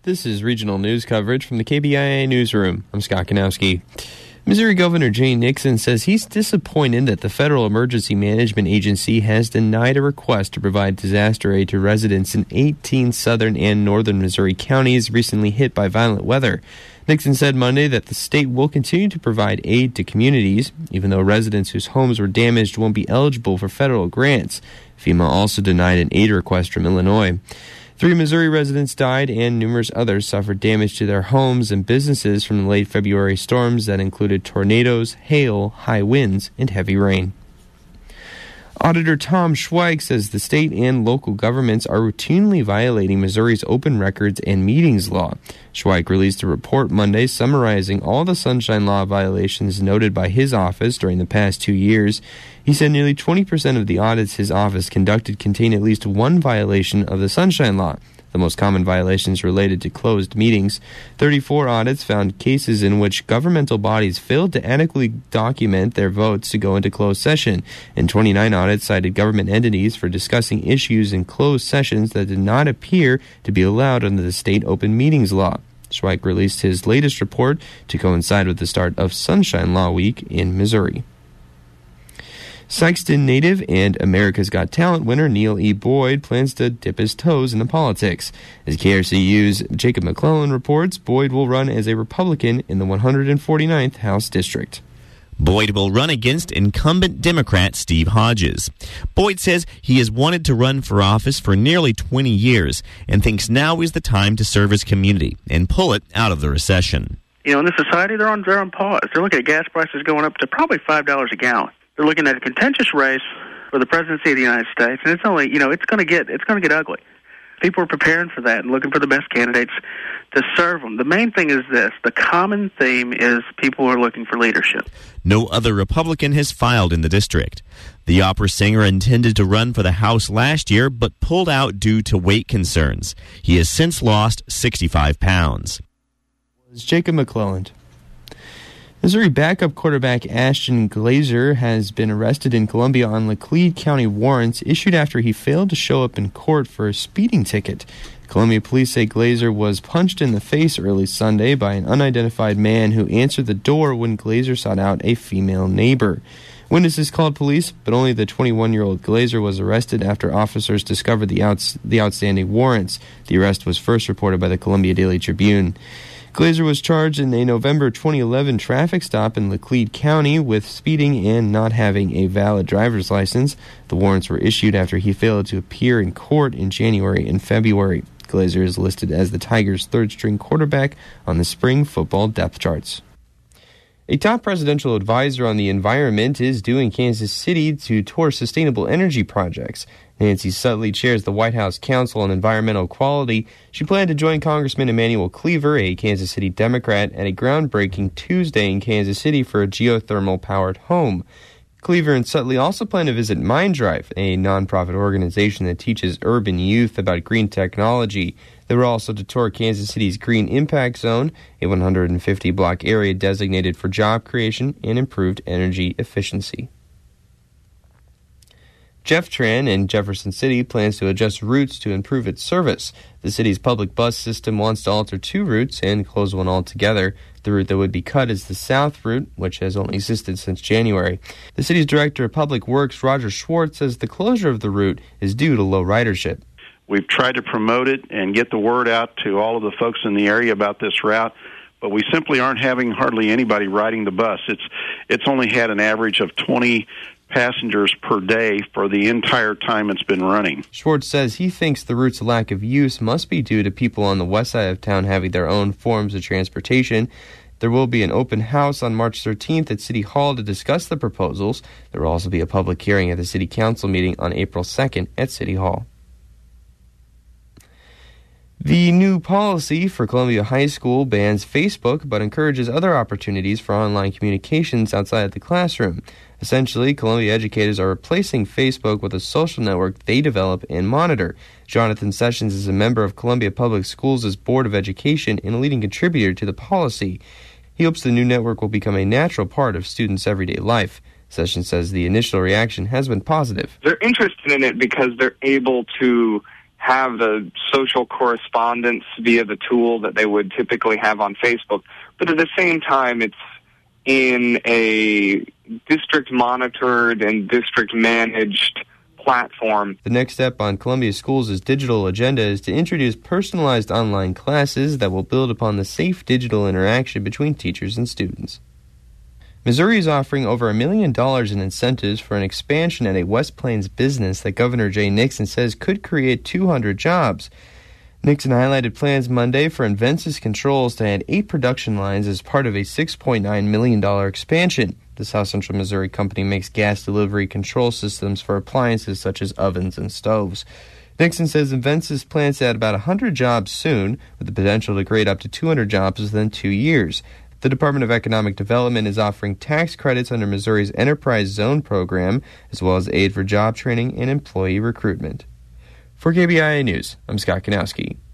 This is regional news coverage from the KBIA Newsroom. I'm Scott Kanowski. Missouri Governor Jay Nixon says he's disappointed that the Federal Emergency Management Agency has denied a request to provide disaster aid to residents in 18 southern and northern Missouri counties recently hit by violent weather. Nixon said Monday that the state will continue to provide aid to communities, even though residents whose homes were damaged won't be eligible for federal grants. FEMA also denied an aid request from Illinois. 3 Missouri residents died and numerous others suffered damage to their homes and businesses from the late February storms that included tornadoes, hail, high winds, and heavy rain. Auditor Tom Schweik says the state and local governments are routinely violating Missouri's open records and meetings law. Schweik released a report Monday summarizing all the Sunshine Law violations noted by his office during the past 2 years. He said nearly 20% of the audits his office conducted contain at least one violation of the Sunshine Law. The most common violations related to closed meetings. 34 audits found cases in which governmental bodies failed to adequately document their votes to go into closed session, and 29 audits cited government entities for discussing issues in closed sessions that did not appear to be allowed under the state open meetings law. Schweik released his latest report to coincide with the start of Sunshine Law Week in Missouri. Sikeston native and America's Got Talent winner Neil E. Boyd plans to dip his toes into politics. As KRCU's Jacob McClellan reports, Boyd will run as a Republican in the 149th House District. Boyd will run against incumbent Democrat Steve Hodges. Boyd says he has wanted to run for office for nearly 20 years and thinks now is the time to serve his community and pull it out of the recession. You know, in this society, they're on pause. They're looking at gas prices going up to probably $5 a gallon. They're looking at a contentious race for the presidency of the United States, and it's only, it's going to get ugly. People are preparing for that and looking for the best candidates to serve them. The main thing is this: the common theme is people are looking for leadership. No other Republican has filed in the district. The opera singer intended to run for the House last year, but pulled out due to weight concerns. He has since lost 65 pounds. Jacob McClelland. Missouri backup quarterback Ashton Glazer has been arrested in Columbia on Laclede County warrants issued after he failed to show up in court for a speeding ticket. Columbia police say Glazer was punched in the face early Sunday by an unidentified man who answered the door when Glazer sought out a female neighbor. Witnesses called police, but only the 21-year-old Glazer was arrested after officers discovered the outstanding warrants. The arrest was first reported by the Columbia Daily Tribune. Glazer was charged in a November 2011 traffic stop in Laclede County with speeding and not having a valid driver's license. The warrants were issued after he failed to appear in court in January and February. Glazer is listed as the Tigers' third-string quarterback on the spring football depth charts. A top presidential advisor on the environment is due in Kansas City to tour sustainable energy projects. Nancy Sutley chairs the White House Council on Environmental Quality. She planned to join Congressman Emanuel Cleaver, a Kansas City Democrat, at a groundbreaking Tuesday in Kansas City for a geothermal-powered home. Cleaver and Sutley also plan to visit MindDrive, a nonprofit organization that teaches urban youth about green technology. They were also to tour Kansas City's Green Impact Zone, a 150-block area designated for job creation and improved energy efficiency. Jeff-Tran in Jefferson City plans to adjust routes to improve its service. The city's public bus system wants to alter 2 routes and close one altogether. The route that would be cut is the south route, which has only existed since January. The city's director of public works, Roger Schwartz, says the closure of the route is due to low ridership. We've tried to promote it and get the word out to all of the folks in the area about this route, but we simply aren't having hardly anybody riding the bus. It's only had an average of 20 passengers per day for the entire time it's been running. Schwartz says he thinks the route's lack of use must be due to people on the west side of town having their own forms of transportation. There will be an open house on March 13th at City Hall to discuss the proposals. There will also be a public hearing at the City Council meeting on April 2nd at City Hall. The new policy for Columbia High School bans Facebook but encourages other opportunities for online communications outside the classroom. Essentially, Columbia educators are replacing Facebook with a social network they develop and monitor. Jonathan Sessions is a member of Columbia Public Schools' Board of Education and a leading contributor to the policy. He hopes the new network will become a natural part of students' everyday life. Sessions says the initial reaction has been positive. They're interested in it because they're able to have the social correspondence via the tool that they would typically have on Facebook. But at the same time, it's in a district-monitored and district-managed platform. The next step on Columbia Schools' digital agenda is to introduce personalized online classes that will build upon the safe digital interaction between teachers and students. Missouri is offering over $1 million in incentives for an expansion at a West Plains business that Governor Jay Nixon says could create 200 jobs. Nixon highlighted plans Monday for Inventus Controls to add 8 production lines as part of a $6.9 million expansion. The South Central Missouri company makes gas delivery control systems for appliances such as ovens and stoves. Nixon says Inventus plans to add about 100 jobs soon, with the potential to create up to 200 jobs within 2 years. The Department of Economic Development is offering tax credits under Missouri's Enterprise Zone program, as well as aid for job training and employee recruitment. For KBIA News, I'm Scott Kanowski.